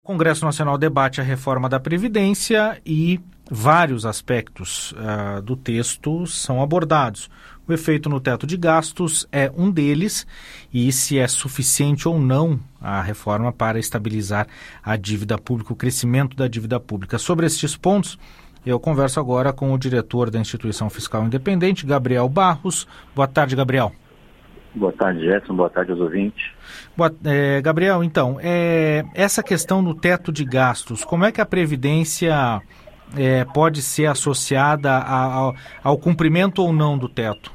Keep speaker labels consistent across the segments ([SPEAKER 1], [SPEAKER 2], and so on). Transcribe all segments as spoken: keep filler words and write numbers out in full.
[SPEAKER 1] O Congresso Nacional debate a reforma da Previdência e vários aspectos uh, do texto são abordados. O efeito no teto de gastos é um deles e se é suficiente ou não a reforma para estabilizar a dívida pública, o crescimento da dívida pública. Sobre estes pontos, eu converso agora com o diretor da Instituição Fiscal Independente, Gabriel Barros. Boa tarde, Gabriel.
[SPEAKER 2] Boa tarde, Jetson. Boa tarde aos ouvintes.
[SPEAKER 1] Boa, é, Gabriel, então, é, essa questão do teto de gastos, como é que a Previdência é, pode ser associada a, a, ao cumprimento ou não do teto?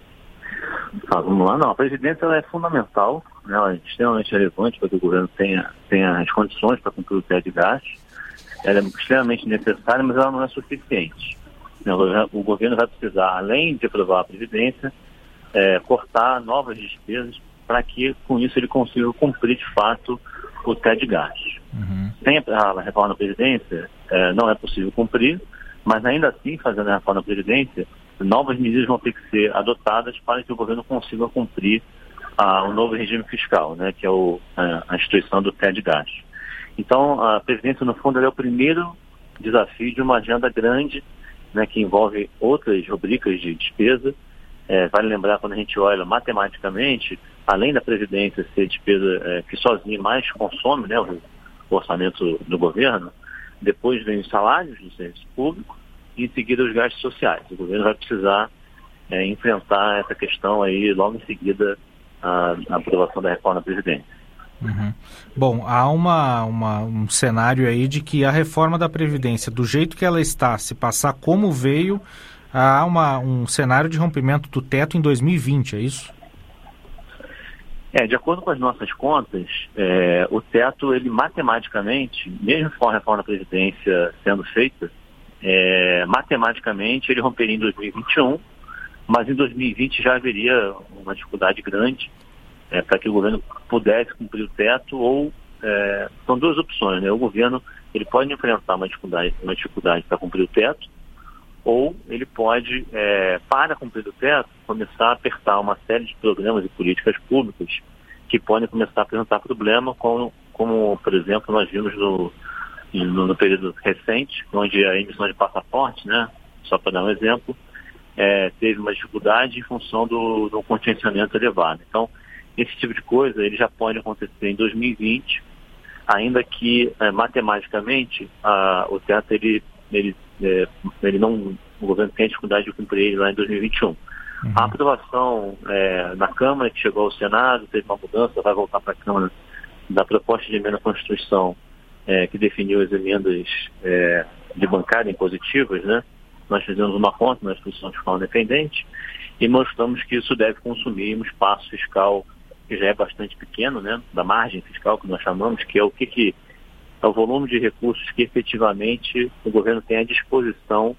[SPEAKER 2] Ah, vamos lá, não. A Previdência ela é fundamental, né? Ela é extremamente relevante para que o governo tenha, tenha as condições para cumprir o teto de gastos. Ela é extremamente necessária, mas ela não é suficiente. O governo vai precisar, além de aprovar a Previdência, É, cortar novas despesas para que, com isso, ele consiga cumprir, de fato, o teto de gastos. Uhum. Sem a reforma da Previdência, é, não é possível cumprir, mas ainda assim, fazendo a reforma da Previdência, novas medidas vão ter que ser adotadas para que o governo consiga cumprir ah, o novo regime fiscal, né, que é o, a, a instituição do teto de gastos. Então, a Previdência, no fundo, é o primeiro desafio de uma agenda grande, né, que envolve outras rubricas de despesa. É, vale lembrar, quando a gente olha matematicamente, além da Previdência ser despesa é, que sozinha mais consome, né, o, o orçamento do governo, depois vem os salários do serviço público e em seguida os gastos sociais. O governo vai precisar é, enfrentar essa questão aí logo em seguida a, a aprovação da reforma da Previdência.
[SPEAKER 1] Uhum. Bom, há uma, uma, um cenário aí de que a reforma da Previdência, do jeito que ela está, se passar como veio, há uma, um cenário de rompimento do teto em dois mil e vinte, é isso?
[SPEAKER 2] É, de acordo com as nossas contas, é, o teto, ele matematicamente, mesmo com a reforma da Previdência sendo feita, é, matematicamente ele romperia em dois mil e vinte e um, mas em dois mil e vinte já haveria uma dificuldade grande é, para que o governo pudesse cumprir o teto, ou é, são duas opções, né? O governo ele pode enfrentar uma dificuldade, uma dificuldade para cumprir o teto, ou ele pode, é, para cumprir o teto, começar a apertar uma série de programas e políticas públicas que podem começar a apresentar problema, como, como por exemplo, nós vimos no, no, no período recente, onde a emissão de passaporte, né, só para dar um exemplo, é, teve uma dificuldade em função do, do contingenciamento elevado. Então, esse tipo de coisa ele já pode acontecer em dois mil e vinte, ainda que, é, matematicamente, a, o teto ele, ele É, ele não, o governo tem dificuldade de cumprir ele lá em dois mil e vinte e um. Uhum. A aprovação é, na Câmara, que chegou ao Senado, teve uma mudança, vai voltar para a Câmara, da proposta de emenda à Constituição, é, que definiu as emendas é, de bancada impositivas, né? Nós fizemos uma conta na Instituição Fiscal Independente e mostramos que isso deve consumir um espaço fiscal que já é bastante pequeno, né? Da margem fiscal, que nós chamamos, que é o que que é o volume de recursos que efetivamente o governo tem à disposição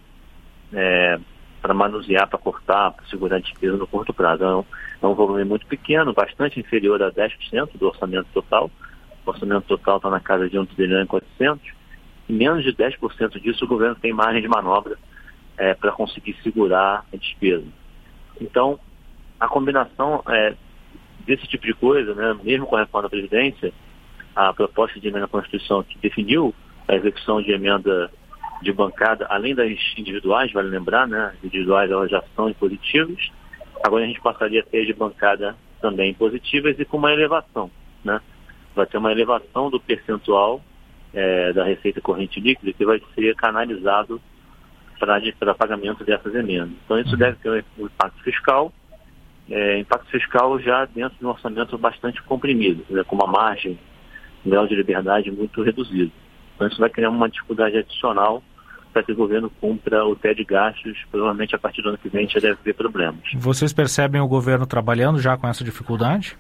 [SPEAKER 2] é, para manusear, para cortar, para segurar a despesa no curto prazo. É um, é um volume muito pequeno, bastante inferior a dez por cento do orçamento total. O orçamento total está na casa de um trilhão e quatrocentos, e menos de dez por cento disso o governo tem margem de manobra é, para conseguir segurar a despesa. Então, a combinação é, desse tipo de coisa, né, mesmo com a reforma da Previdência, a proposta de emenda à Constituição que definiu a execução de emenda de bancada, além das individuais, vale lembrar, né? As individuais elas já são impositivas, agora a gente passaria a ter de bancada também impositivas e com uma elevação, né? Vai ter uma elevação do percentual é, da receita corrente líquida que vai ser canalizado para pagamento dessas emendas. Então isso deve ter um impacto fiscal, é, impacto fiscal já dentro de um orçamento bastante comprimido, né? Com uma margem, um grau de liberdade muito reduzido. Então isso vai criar uma dificuldade adicional para que o governo cumpra o teto de gastos. Provavelmente a partir do ano que vem já deve ter problemas.
[SPEAKER 1] Vocês percebem o governo trabalhando já com essa dificuldade?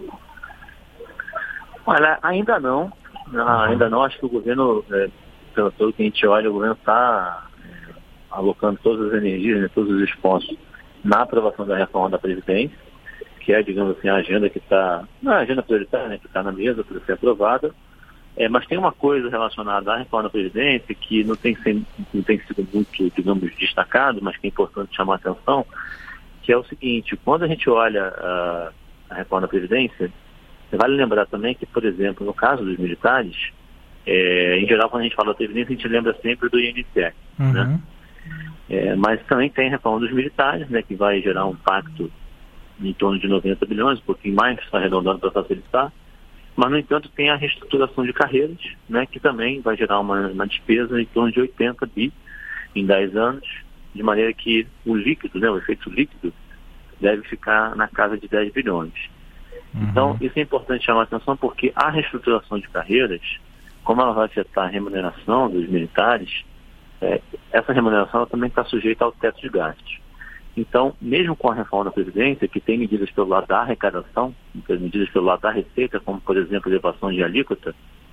[SPEAKER 2] Olha, ainda não. Uhum. Ainda não. Acho que o governo, é, pelo, pelo que a gente olha, o governo está é, alocando todas as energias, né, todos os esforços na aprovação da reforma da Previdência, que é, digamos assim, a agenda que está, não é a agenda prioritária, né, que está na mesa para ser aprovada, é, mas tem uma coisa relacionada à reforma da Previdência que não tem, não tem sido muito, digamos, destacado, mas que é importante chamar a atenção, que é o seguinte: quando a gente olha a, a reforma da Previdência, vale lembrar também que, por exemplo, no caso dos militares, É, em geral, quando a gente fala da Previdência, a gente lembra sempre do I N S S,
[SPEAKER 1] uhum.
[SPEAKER 2] né? É, mas também tem a reforma dos militares, né, que vai gerar um impacto em torno de noventa bilhões, um pouquinho mais, está arredondando para facilitar. Mas, no entanto, tem a reestruturação de carreiras, né, que também vai gerar uma, uma despesa em torno de oitenta bi em dez anos, de maneira que o líquido, né, o efeito líquido, deve ficar na casa de dez bilhões. Uhum. Então, isso é importante chamar a atenção porque a reestruturação de carreiras, como ela vai afetar a remuneração dos militares, é, essa remuneração ela também está sujeita ao teto de gastos. Então, mesmo com a reforma da Previdência, que tem medidas pelo lado da arrecadação, medidas pelo lado da receita, como, por exemplo, a elevação de alíquota,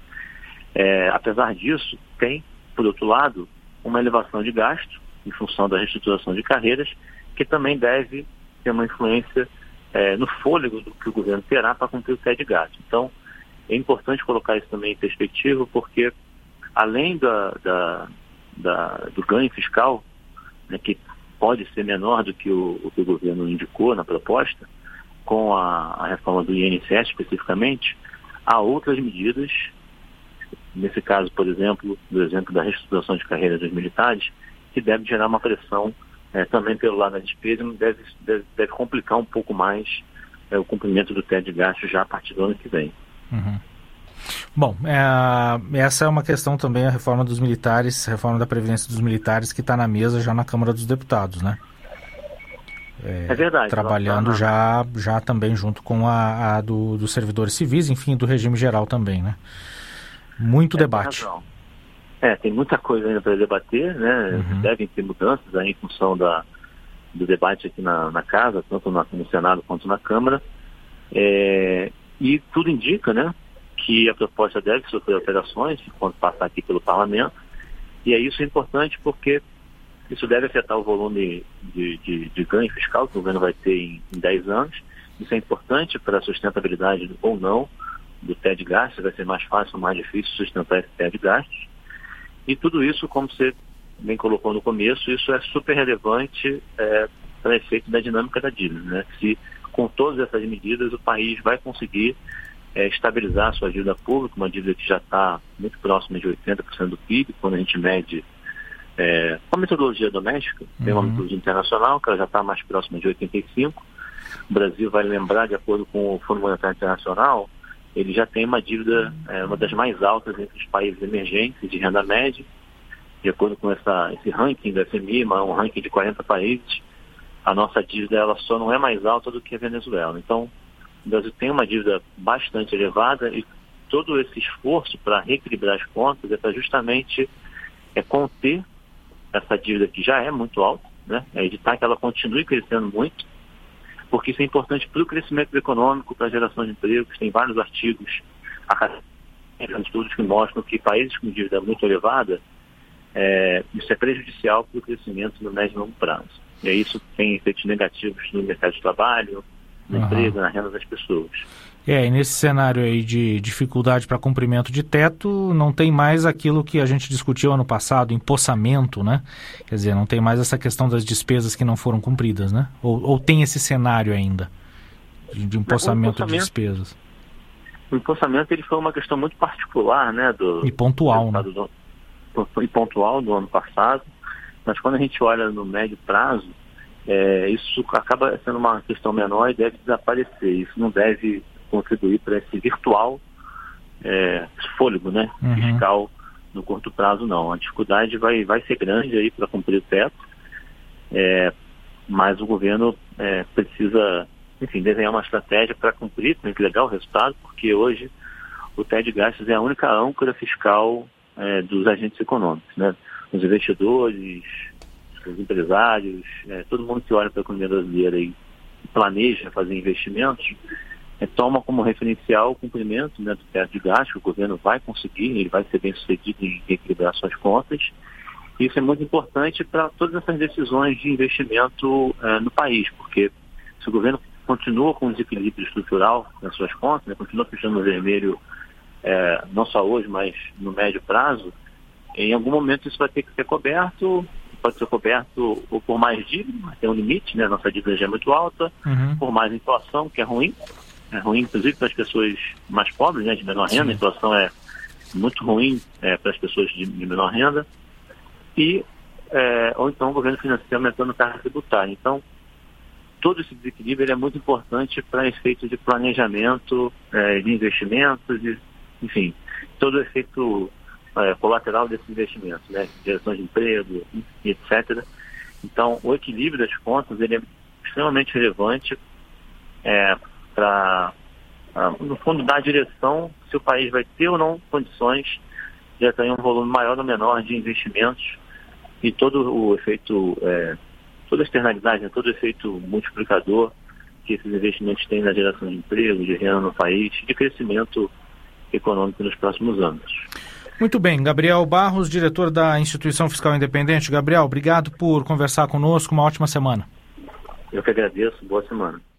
[SPEAKER 2] é, apesar disso, tem, por outro lado, uma elevação de gasto, em função da reestruturação de carreiras, que também deve ter uma influência é, no fôlego do que o governo terá para cumprir o teto de gasto. Então, é importante colocar isso também em perspectiva, porque, além da, da, da, do ganho fiscal, né, que pode ser menor do que o, o que o governo indicou na proposta, com a, a reforma do I N S S especificamente, há outras medidas, nesse caso, por exemplo, do exemplo da reestruturação de carreira dos militares, que deve gerar uma pressão é, também pelo lado da despesa, e deve, deve, deve complicar um pouco mais é, o cumprimento do teto de gastos já a partir do ano que vem.
[SPEAKER 1] Uhum. Bom, é, essa é uma questão também, a reforma dos militares, a reforma da Previdência dos militares, que está na mesa já na Câmara dos Deputados, né? É,
[SPEAKER 2] é verdade.
[SPEAKER 1] Trabalhando tá na... já, já também junto com a, a do, dos servidores civis, enfim, do regime geral também, né? Muito é, debate.
[SPEAKER 2] Tem razão. É, tem muita coisa ainda para debater, né? Uhum. Devem ter mudanças aí em função da, do debate aqui na, na Casa, tanto na, no Senado quanto na Câmara. É, e tudo indica, né, que a proposta deve sofrer alterações quando passar aqui pelo Parlamento, e é isso importante porque isso deve afetar o volume de, de, de ganho fiscal que o governo vai ter em, em dez anos. Isso é importante para a sustentabilidade ou não do teto de gastos, vai ser mais fácil ou mais difícil sustentar esse teto de gastos. E tudo isso, como você bem colocou no começo, isso é super relevante é, para efeito da dinâmica da dívida, né? Se com todas essas medidas o país vai conseguir É, estabilizar a sua dívida pública, uma dívida que já está muito próxima de oitenta por cento do P I B, quando a gente mede é, com a metodologia doméstica, uhum. Tem uma metodologia internacional, que ela já está mais próxima de oitenta e cinco por cento. O Brasil, vai lembrar, de acordo com o Fundo Monetário Internacional, ele já tem uma dívida, é, uma das mais altas entre os países emergentes de renda média, de acordo com essa, esse ranking do F M I, um ranking de quarenta países, a nossa dívida ela só não é mais alta do que a Venezuela. Então, o Brasil tem uma dívida bastante elevada e todo esse esforço para reequilibrar as contas é para justamente é, conter essa dívida que já é muito alta, né? É evitar que ela continue crescendo muito, porque isso é importante para o crescimento econômico, para a geração de empregos. Tem vários artigos, estudos que mostram que países com dívida muito elevada, é, isso é prejudicial para o crescimento no médio e longo prazo. E aí isso tem efeitos negativos no mercado de trabalho, na empresa, na renda das pessoas.
[SPEAKER 1] É, e nesse cenário aí de dificuldade para cumprimento de teto, não tem mais aquilo que a gente discutiu ano passado, empossamento, né? Quer dizer, não tem mais essa questão das despesas que não foram cumpridas, né? Ou, ou tem esse cenário ainda de, de empossamento, empossamento de despesas?
[SPEAKER 2] O empossamento ele foi uma questão muito particular, né? Do,
[SPEAKER 1] e pontual, né?
[SPEAKER 2] Do, e pontual do ano passado, mas quando a gente olha no médio prazo, É, isso acaba sendo uma questão menor e deve desaparecer. Isso não deve contribuir para esse virtual é, fôlego, né, uhum. fiscal no curto prazo, não. A dificuldade vai, vai ser grande aí para cumprir o teto, é, mas o governo é, precisa, enfim, desenhar uma estratégia para cumprir, para entregar o resultado, porque hoje o teto de gastos é a única âncora fiscal é, dos agentes econômicos, né, os investidores, os empresários, é, todo mundo que olha para a economia brasileira e planeja fazer investimentos, é, toma como referencial o cumprimento, né, do teto de gastos, que o governo vai conseguir, ele vai ser bem sucedido em equilibrar suas contas. Isso é muito importante para todas essas decisões de investimento é, no país, porque se o governo continua com um desequilíbrio estrutural nas suas contas, né, continua fechando no vermelho, é, não só hoje, mas no médio prazo, em algum momento isso vai ter que ser coberto. Pode ser coberto ou por mais dívida, mas tem um limite, né? Nossa dívida já é muito alta, uhum. por mais inflação, que é ruim, é ruim inclusive para as pessoas mais pobres, né? De menor renda. Sim. A inflação é, muito ruim é, para as pessoas de, de menor renda, e, é, ou então o governo financeiro aumentando a carga tributária. Então, todo esse desequilíbrio ele é muito importante para efeito de planejamento é, de investimentos, e, enfim, todo o efeito é, colateral desses investimentos, né, geração de emprego, etcétera. Então, o equilíbrio das contas ele é extremamente relevante é, para, no fundo, dar a direção se o país vai ter ou não condições de atrair um volume maior ou menor de investimentos, e todo o efeito, é, toda a externalidade, né, todo o efeito multiplicador que esses investimentos têm na geração de emprego, de renda no país, de crescimento econômico nos próximos anos.
[SPEAKER 1] Muito bem, Gabriel Barros, diretor da Instituição Fiscal Independente. Gabriel, obrigado por conversar conosco, uma ótima semana.
[SPEAKER 2] Eu que agradeço, boa semana.